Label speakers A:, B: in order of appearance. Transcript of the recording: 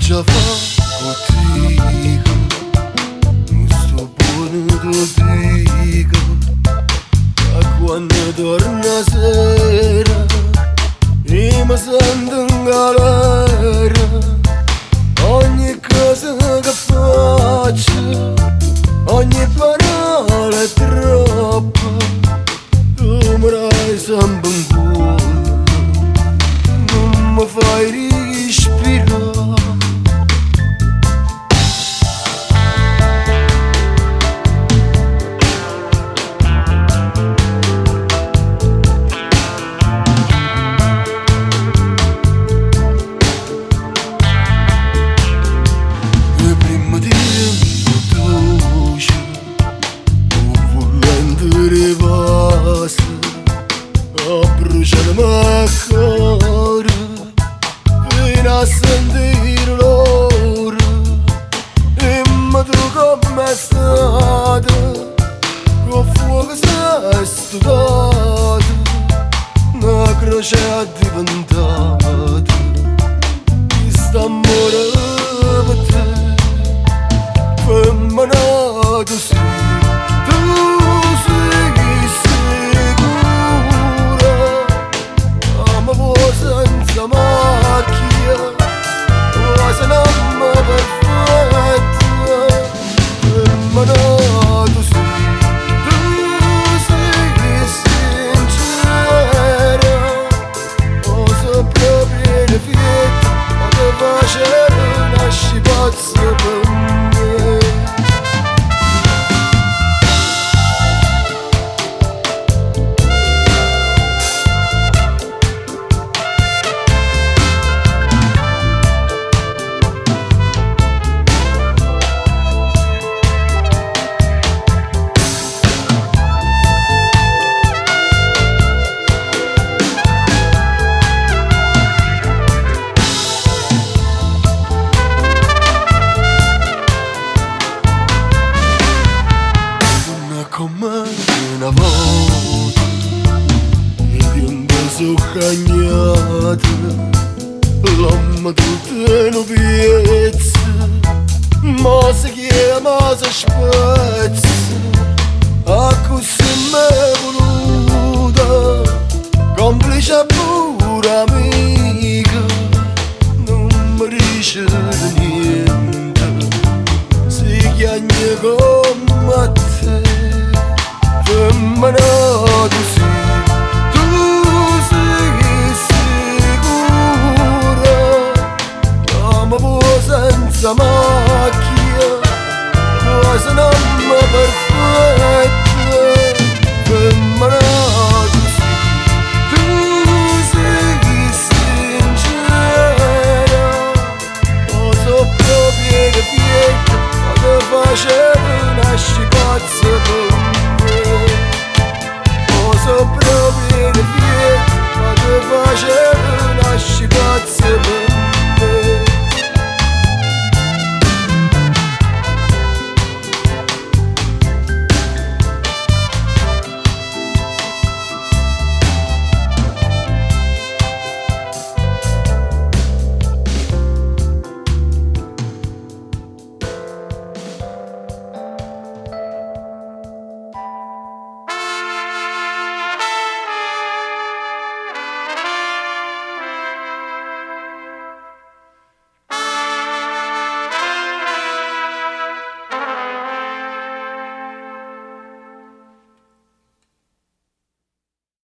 A: già fa contigo, non sto buono ti dico, da quando torna sera e mi sento in galera, ogni cosa che faccio, ogni parola è troppa, tu mi dai sempre un cuore, non mi fai respirare. A bruciarmi ancora fino a sentire l'ora e mi tu come è stata con fuoco sei studiata una croce è diventata questo amore per te femminato sì. Senza macchia, quasi un'amma perfetta, emanato sì, tu sei sincera, oso proprio le fiette, ma te facere nasci pazza per me. Come una volta ed un beso cagnato l'amma tutta in piezza ma si chiama si spezza a così m'è voluta complice pure amica non mi dice niente si chiagna come te femminato sì, tu sei sicura, ma senza mai